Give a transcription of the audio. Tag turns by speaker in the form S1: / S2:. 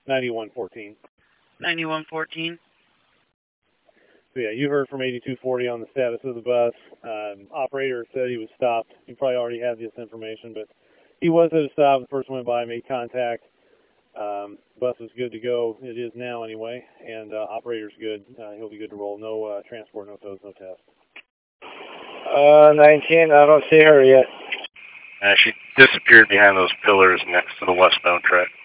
S1: 9114.
S2: 9114.
S1: So yeah, you heard from 8240 on the status of the bus. Operator said he was stopped. You probably already have this information, but he was at a stop. The person went by, made contact. Bus is good to go. It is now anyway, and operator's good. He'll be good to roll. No transport, no tows, no test.
S3: 19, I don't see her yet.
S4: She disappeared behind those pillars next to the westbound track.